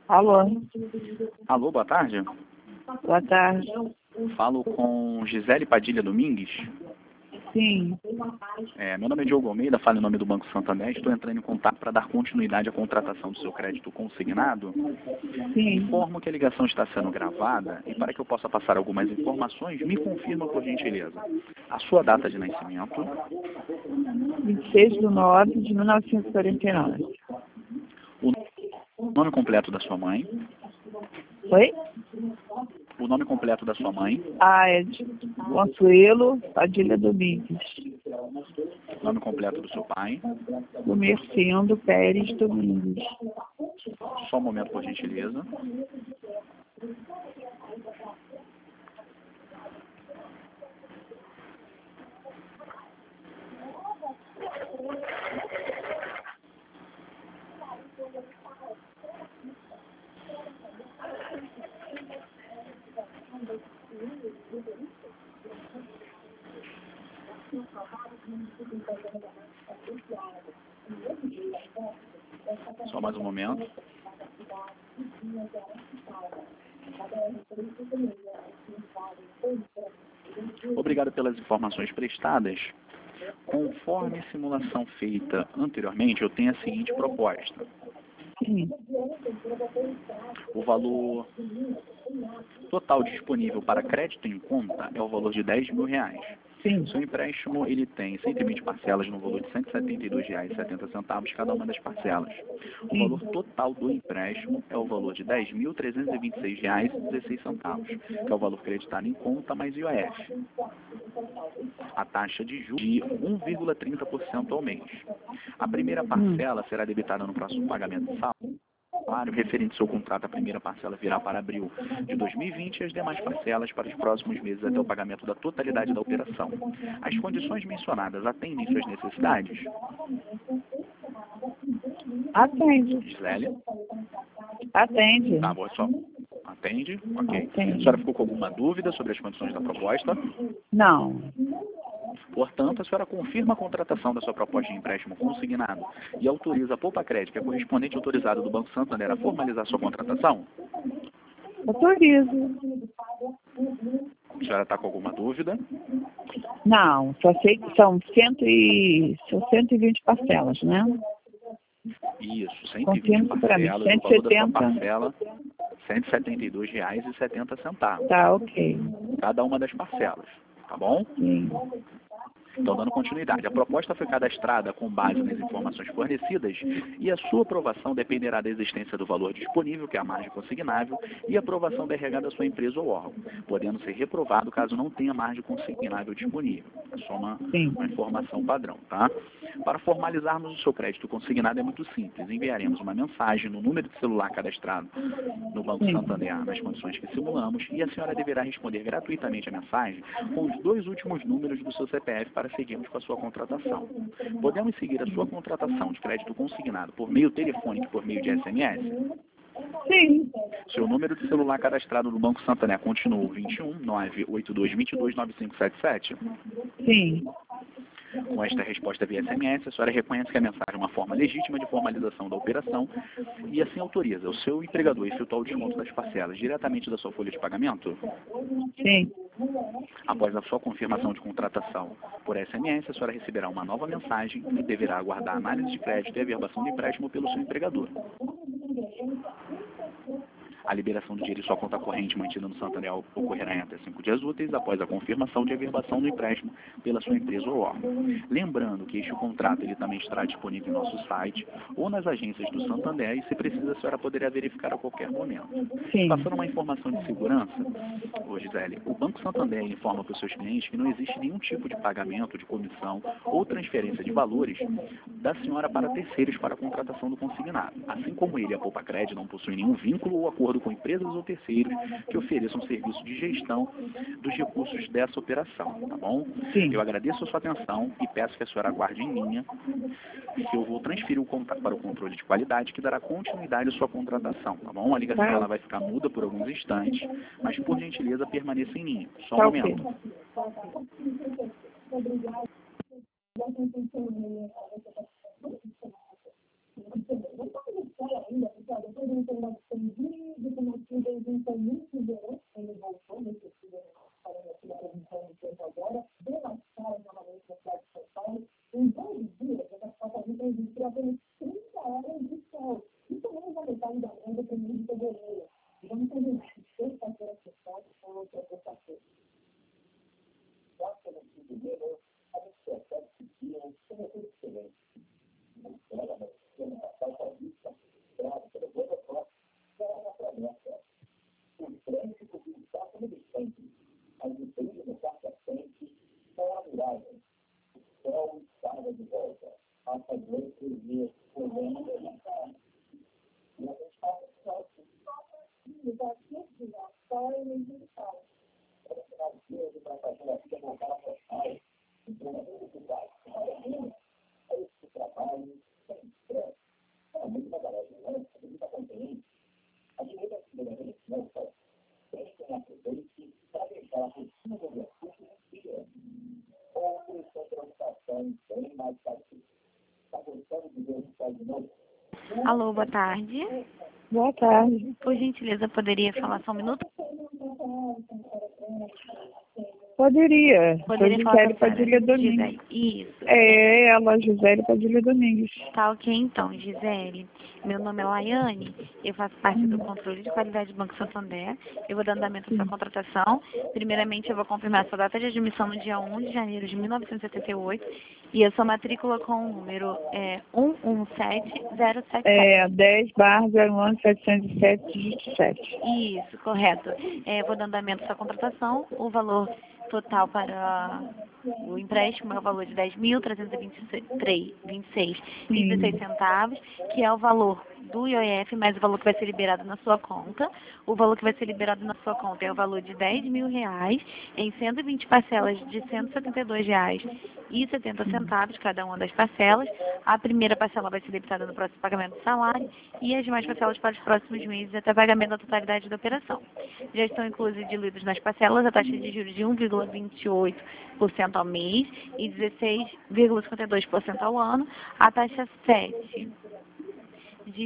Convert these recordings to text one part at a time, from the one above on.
Alô, Alô, boa tarde. boa tarde. Falo com Gisele Padilha Domingues. Sim, Meu nome é Diogo Almeida, falo em nome do Banco Santander. Estou entrando em contato para dar continuidade à contratação do seu crédito consignado. sim. Informo que a ligação está sendo gravada e para que eu possa passar algumas informações, me confirma por gentileza a sua data de nascimento, 26/9/1949. o nome completo da sua mãe, Oi? o nome completo da sua mãe, Ed Consuelo Padilha Domingues. o nome completo do seu pai. Comerciando Pérez Domingues. Só um momento, por gentileza. Só mais um momento. Obrigado pelas informações prestadas. Conforme a simulação feita anteriormente, eu tenho a seguinte proposta. Sim, O valor total disponível para crédito em conta é o valor de R$ 10.000. sim. Seu empréstimo ele tem 120 parcelas no valor de R$ 172,70 cada uma das parcelas. O valor total do empréstimo é o valor de R$ 10.326,16, que é o valor creditado em conta mais IOF. A taxa de juros de 1,30% ao mês. A primeira parcela será debitada no próximo pagamento de salário. Referente ao seu contrato, a primeira parcela virá para abril de 2020 e as demais parcelas para os próximos meses até o pagamento da totalidade da operação. As condições mencionadas atendem suas necessidades? Atende. Gisele? Atende. Tá bom, só. Atende? Ok. Atende. A senhora ficou com alguma dúvida sobre as condições da proposta? Não. Portanto, a senhora confirma a contratação da sua proposta de empréstimo consignado e autoriza a Poupa Crédito, que é correspondente autorizado do Banco Santander, a formalizar sua contratação? Autorizo. A senhora está com alguma dúvida? Não, só sei que são 120 parcelas, né? Isso, 120 Confirme para mim, parcelas, o valor da sua 170. parcela, R$ 172,70. Tá, ok. Cada uma das parcelas, tá bom? Sim. Então, dando continuidade, a proposta foi cadastrada com base nas informações fornecidas e a sua aprovação dependerá da existência do valor disponível, que é a margem consignável, e a aprovação da RH da sua empresa ou órgão, podendo ser reprovado caso não tenha margem consignável disponível. É só uma informação padrão, tá? Para formalizarmos o seu crédito consignado é muito simples. Enviaremos uma mensagem no número de celular cadastrado no Banco Santander nas condições que simulamos e a senhora deverá responder gratuitamente a mensagem com os 2 últimos números do seu CPF para seguirmos com a sua contratação. Podemos seguir a sua contratação de crédito consignado por meio telefônico e por meio de SMS? Sim. Seu número de celular cadastrado no Banco Santander continua o 21 98222 9577? Sim. Com esta resposta via SMS, a senhora reconhece que a mensagem é uma forma legítima de formalização da operação e assim autoriza o seu empregador a efetuar o desconto das parcelas diretamente da sua folha de pagamento? Sim. Após a sua confirmação de contratação por SMS, a senhora receberá uma nova mensagem e deverá aguardar a análise de crédito e averbação do empréstimo pelo seu empregador. A liberação do dinheiro em sua conta corrente mantida no Santander ocorrerá em até 5 dias úteis após a confirmação de averbação do empréstimo pela sua empresa ou órgão. Lembrando que este contrato ele também estará disponível em nosso site ou nas agências do Santander e, se precisa, a senhora poderá verificar a qualquer momento. Sim. Passando uma informação de segurança, Gisele, o Banco Santander informa para os seus clientes que não existe nenhum tipo de pagamento, de comissão ou transferência de valores da senhora para terceiros para a contratação do consignado. Assim como ele, a Poupa Crédito, não possui nenhum vínculo ou acordo com empresas ou terceiros que ofereçam serviço de gestão dos recursos dessa operação, tá bom? Sim. Eu agradeço a sua atenção e peço que a senhora aguarde em linha, que eu vou transferir o contato para o controle de qualidade, que dará continuidade à sua contratação, tá bom? A ligação ela vai ficar muda por alguns instantes, mas por gentileza permaneça em linha. Só um Tá, momento. Alô, boa tarde. Boa tarde. Por gentileza, poderia falar só um minuto? Poderia. Sou Poderia falar com Gisele a senhora Padilha Domingues. Gisele. Isso. É ela, Gisele Padilha Domingues. Tá ok, então, Gisele. Meu nome é Laiane. Eu faço parte do controle de qualidade do Banco Santander. Eu vou dar andamento à sua contratação. Primeiramente, eu vou confirmar sua data de admissão no dia 1 de janeiro de 1978 e a sua matrícula com o número 117077. 10/01/707. Isso, correto. Vou dar andamento à sua contratação. O valor total para o empréstimo é o valor de 10.326,16 centavos, que é o valor do IOF, mais o valor que vai ser liberado na sua conta. O valor que vai ser liberado na sua conta é o valor de R$ 10.000 em 120 parcelas de R$ 172,70 cada uma das parcelas. A primeira parcela vai ser debitada no próximo pagamento do salário e as demais parcelas para os próximos meses até pagamento da totalidade da operação. Já estão inclusos e diluídos nas parcelas a taxa de juros de 1,28% ao mês e 16,52% ao ano, a taxa 7 de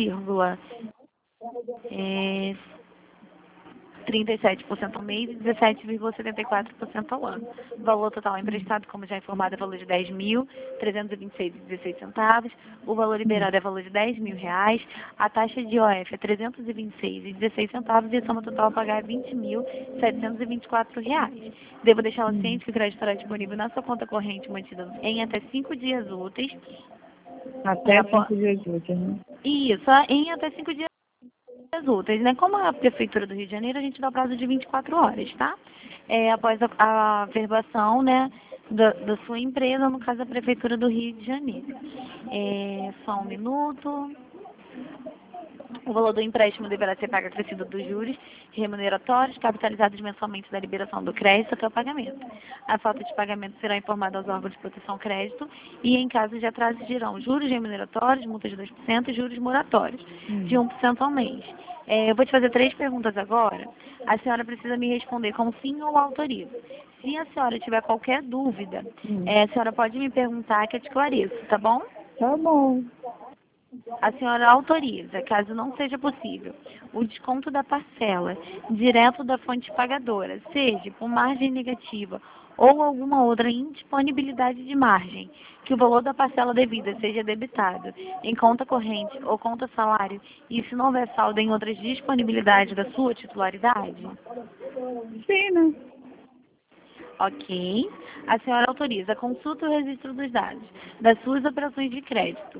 1,37% ao mês e 17,74% ao ano. O valor total emprestado, como já informado, é o valor de R$ 10.326,16. O valor liberado é o valor de R$ 10.000. A taxa de IOF é R$ 326,16 e a soma total a pagar é R$ 20.724. Devo deixá-la ciente que o crédito estará disponível na sua conta corrente mantida em até 5 dias úteis. Até 5 dias úteis, né? Isso, em até 5 dias úteis, né? Como a Prefeitura do Rio de Janeiro, a gente dá o prazo de 24 horas, tá? Após a averbação, né, da sua empresa, no caso a Prefeitura do Rio de Janeiro. Só um minuto. O valor do empréstimo deverá ser pago acrescido dos juros remuneratórios capitalizados mensalmente da liberação do crédito até o pagamento. A falta de pagamento será informada aos órgãos de proteção ao crédito e, em caso de atraso, dirão juros remuneratórios, multas de 2% e juros moratórios de 1% ao mês. Eu vou te fazer 3 perguntas agora. A senhora precisa me responder com sim ou autorizo. Se a senhora tiver qualquer dúvida, a senhora pode me perguntar que eu te esclareço, tá bom? Tá bom. A senhora autoriza, caso não seja possível, o desconto da parcela direto da fonte pagadora, seja por margem negativa ou alguma outra indisponibilidade de margem, que o valor da parcela devida seja debitado em conta corrente ou conta salário e se não houver saldo em outras disponibilidades da sua titularidade? Sim, né? Ok. A senhora autoriza a consulta e o registro dos dados das suas operações de crédito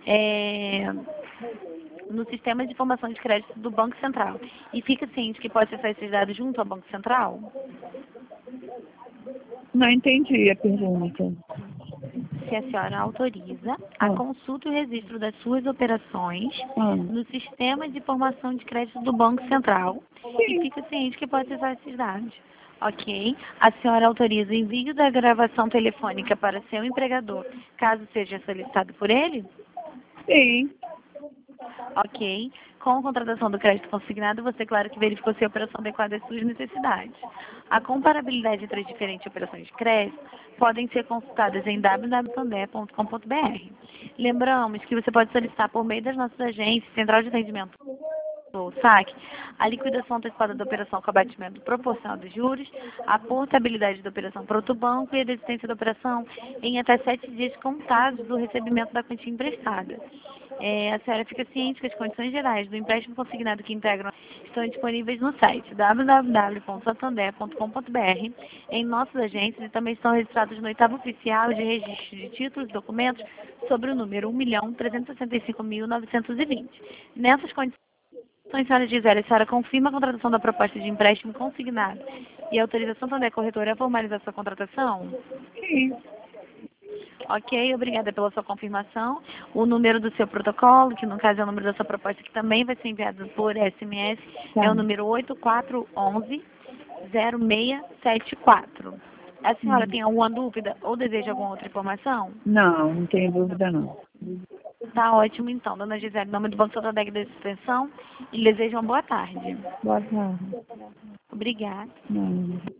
no sistema de informação de crédito do Banco Central. E fica ciente que pode acessar esses dados junto ao Banco Central? Não entendi a pergunta. Se a senhora autoriza a consulta e o registro das suas operações no sistema de informação de crédito do Banco Central. E fica ciente que pode acessar esses dados. Ok. A senhora autoriza o envio da gravação telefônica para seu empregador, caso seja solicitado por ele? Sim. Ok. Com a contratação do crédito consignado, você, claro que verificou se a operação adequada às suas necessidades. A comparabilidade entre as diferentes operações de crédito podem ser consultadas em www.santander.com.br. Lembramos que você pode solicitar por meio das nossas agências, central de atendimento o saque, a liquidação antecipada da operação com abatimento proporcional dos juros, a portabilidade da operação para outro banco e a desistência da operação em até 7 dias contados do recebimento da quantia emprestada. A senhora fica ciente que as condições gerais do empréstimo consignado que integram estão disponíveis no site www.santander.com.br, em nossos agentes e também estão registrados no 8º oficial de registro de títulos e documentos sobre o número 1.365.920. Nessas condições, a senhora Gisele, a senhora confirma a contratação da proposta de empréstimo consignado e autoriza a Santander Corretora a formalizar sua contratação? Sim. Ok, obrigada pela sua confirmação. O número do seu protocolo, que no caso é o número da sua proposta, que também vai ser enviado por SMS, Tá. é o número 8411-0674. A senhora tem alguma dúvida ou deseja alguma outra informação? Não, não tenho dúvida não. Tá ótimo então, dona Gisele, em nome do Banco Santander da Extensão, e desejo uma boa tarde. Boa tarde. Obrigada. Não.